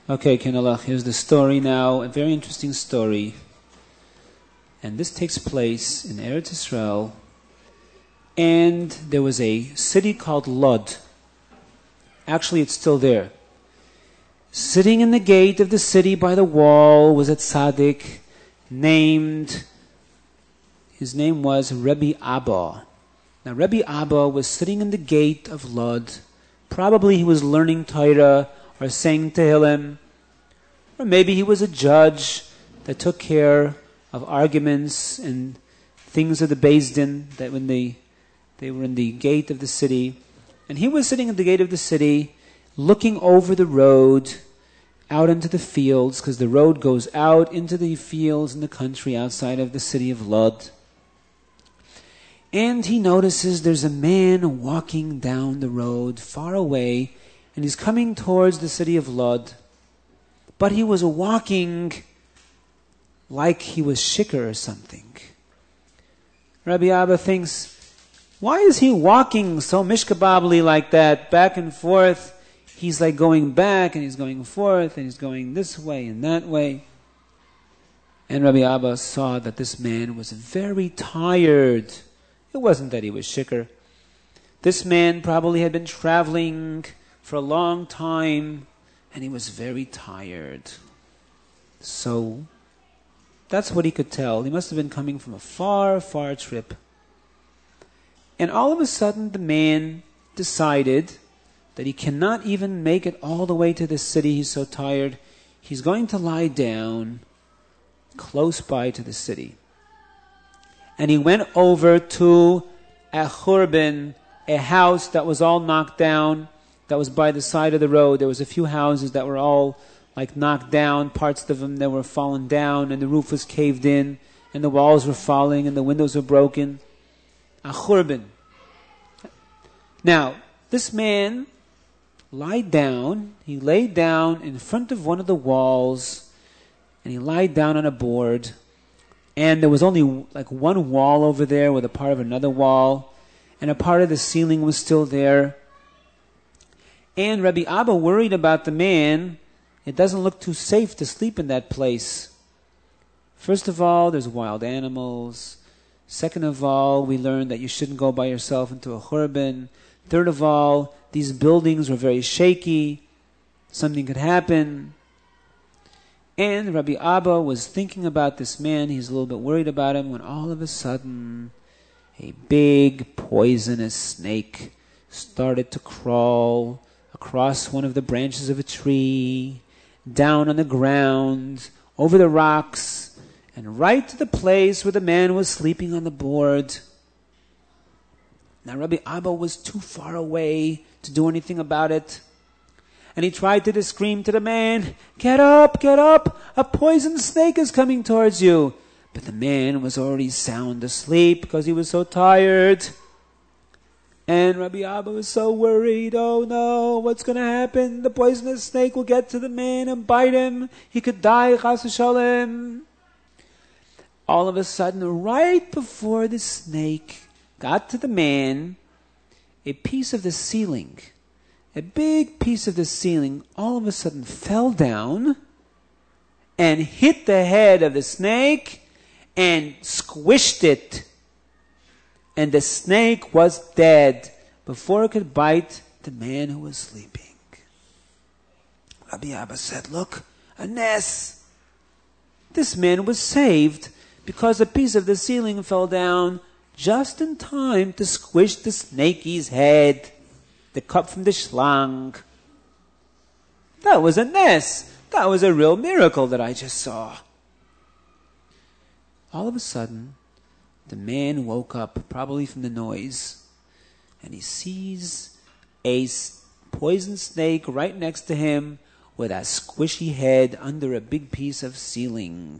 Okay, Kenalach, here's the story now, a very interesting story. And this takes place in Eretz Yisrael. And there was a city called Lod. Actually, it's still there. Sitting in the gate of the city by the wall was a tzaddik his name was Rebbe Abba. Now, Rebbe Abba was sitting in the gate of Lod. Probably he was learning Torah or saying Tehillim. Or maybe he was a judge that took care of arguments and things of the Beis Din that when they were in the gate of the city. And he was sitting at the gate of the city looking over the road out into the fields, because the road goes out into the fields in the country outside of the city of Lod. And he notices there's a man walking down the road far away, and he's coming towards the city of Lod. But he was walking like he was shikar or something. Rabbi Abba thinks, why is he walking so mishkababli like that, back and forth? He's like going back and he's going forth and he's going this way and that way. And Rabbi Abba saw that this man was very tired. It wasn't that he was shikar. This man probably had been traveling for a long time and he was very tired. So that's what he could tell. He must have been coming from a far, far trip. And all of a sudden the man decided that he cannot even make it all the way to the city. He's so tired. He's going to lie down close by to the city. And he went over to a churban, a house that was all knocked down, that was by the side of the road. There was a few houses that were all like knocked down, parts of them that were fallen down, and the roof was caved in, and the walls were falling, and the windows were broken. A churban. Now, this man he laid down in front of one of the walls, and he lied down on a board, and there was only like one wall over there with a part of another wall, and a part of the ceiling was still there. And Rabbi Abba worried about the man. It doesn't look too safe to sleep in that place. First of all, there's wild animals. Second of all, we learned that you shouldn't go by yourself into a churban. Third of all, these buildings were very shaky. Something could happen. And Rabbi Abba was thinking about this man. He's a little bit worried about him when all of a sudden a big poisonous snake started to crawl across one of the branches of a tree, down on the ground, over the rocks, and right to the place where the man was sleeping on the board. Now Rabbi Abba was too far away to do anything about it. And he tried to scream to the man, get up, a poison snake is coming towards you. But the man was already sound asleep because he was so tired. And Rabbi Abba was so worried, oh no, what's going to happen? The poisonous snake will get to the man and bite him. He could die, chas v'shalom. All of a sudden, right before the snake got to the man, a piece of the ceiling, a big piece of the ceiling, all of a sudden fell down and hit the head of the snake and squished it. And the snake was dead before it could bite the man who was sleeping. Rabbi Abba said, look, a ness. This man was saved because a piece of the ceiling fell down just in time to squish the snakey's head, the cup from the shlang. That was a ness. That was a real miracle that I just saw. All of a sudden, the man woke up, probably from the noise, and he sees a poison snake right next to him with a squishy head under a big piece of ceiling.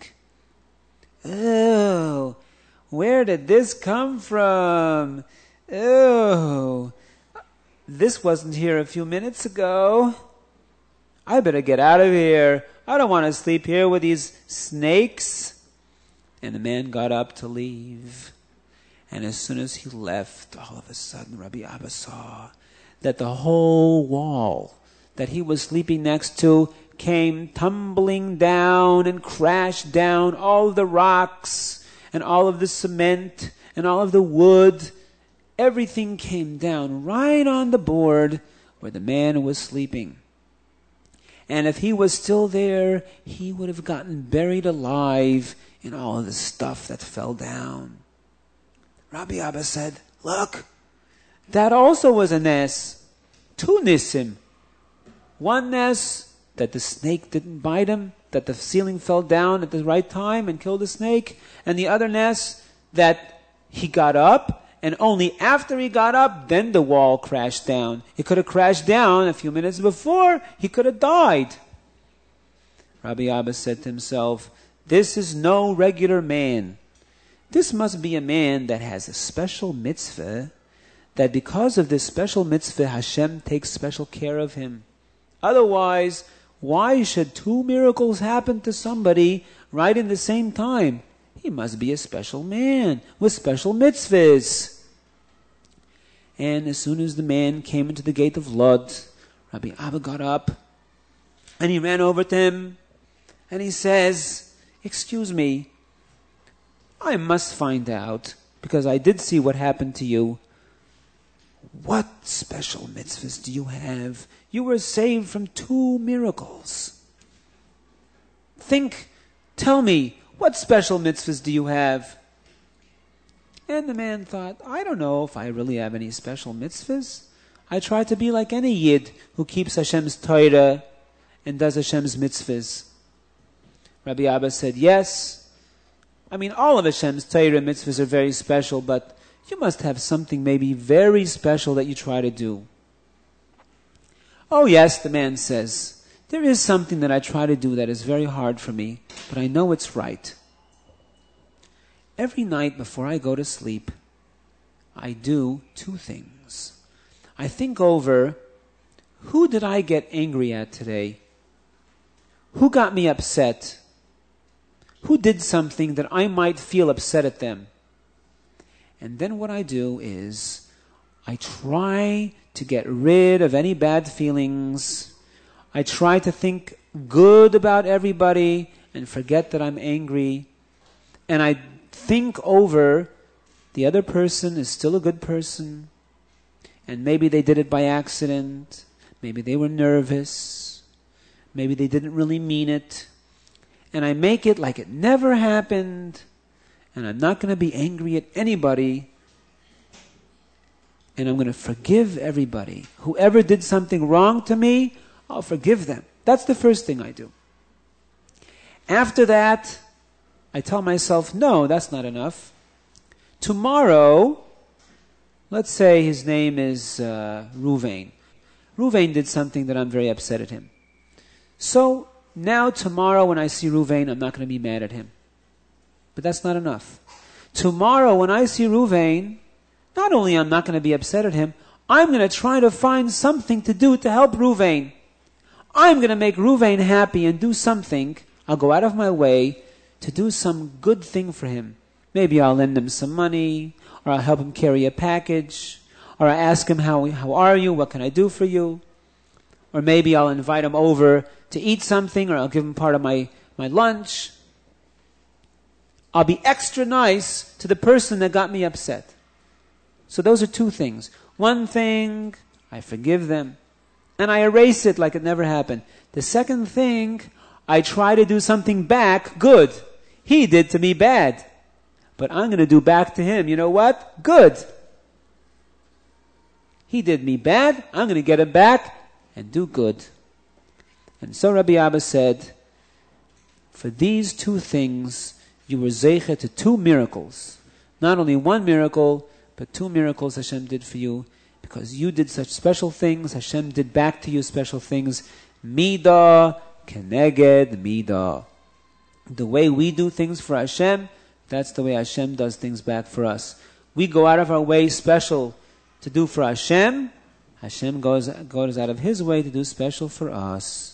Oh, where did this come from? Oh, this wasn't here a few minutes ago. I better get out of here. I don't want to sleep here with these snakes. And the man got up to leave. And as soon as he left, all of a sudden Rabbi Abba saw that the whole wall that he was sleeping next to came tumbling down and crashed down. All of the rocks and all of the cement and all of the wood, everything came down right on the board where the man was sleeping. And if he was still there, he would have gotten buried alive in all of the stuff that fell down. Rabbi Abba said, look, that also was a nes. 2 nisim. 1 nes, that the snake didn't bite him, that the ceiling fell down at the right time and killed the snake. And the other nes, that he got up, and only after he got up, then the wall crashed down. It could have crashed down a few minutes before, he could have died. Rabbi Abba said to himself, this is no regular man. This must be a man that has a special mitzvah, that because of this special mitzvah, Hashem takes special care of him. Otherwise, why should 2 miracles happen to somebody right in the same time? He must be a special man with special mitzvahs. And as soon as the man came into the gate of Lod, Rabbi Abba got up and he ran over to him and he says, excuse me, I must find out, because I did see what happened to you. What special mitzvahs do you have? You were saved from 2 miracles. Tell me, what special mitzvahs do you have? And the man thought, I don't know if I really have any special mitzvahs. I try to be like any Yid who keeps Hashem's Torah and does Hashem's mitzvahs. Rabbi Abba said, yes. I mean, all of Hashem's Torah mitzvahs are very special, but you must have something maybe very special that you try to do. Oh yes, the man says, there is something that I try to do that is very hard for me, but I know it's right. Every night before I go to sleep, I do 2 things. I think over, who did I get angry at today? Who got me upset? Who did something that I might feel upset at them? And then what I do is, I try to get rid of any bad feelings. I try to think good about everybody and forget that I'm angry. And I think over, the other person is still a good person. And maybe they did it by accident. Maybe they were nervous. Maybe they didn't really mean it. And I make it like it never happened. And I'm not going to be angry at anybody. And I'm going to forgive everybody. Whoever did something wrong to me, I'll forgive them. That's the first thing I do. After that, I tell myself, no, that's not enough. Tomorrow, let's say his name is Ruvain. Ruvain did something that I'm very upset at him. So now tomorrow when I see Ruvain, I'm not going to be mad at him. But that's not enough. Tomorrow when I see Ruvain, not only I'm not going to be upset at him, I'm going to try to find something to do to help Ruvain. I'm going to make Ruvain happy and do something. I'll go out of my way to do some good thing for him. Maybe I'll lend him some money, or I'll help him carry a package, or I'll ask him, how are you? What can I do for you? Or maybe I'll invite him over to eat something, or I'll give him part of my lunch. I'll be extra nice to the person that got me upset. So those are 2 things. One thing, I forgive them, and I erase it like it never happened. The second thing, I try to do something back good. He did to me bad, but I'm going to do back to him. You know what? Good. He did me bad, I'm going to get him back and do good. And so Rabbi Abba said, for these 2 things, you were zeicha to 2 miracles. Not only 1 miracle, but 2 miracles Hashem did for you. Because you did such special things, Hashem did back to you special things. Midah keneged midah. The way we do things for Hashem, that's the way Hashem does things back for us. We go out of our way special to do for Hashem. Hashem goes out of His way to do special for us.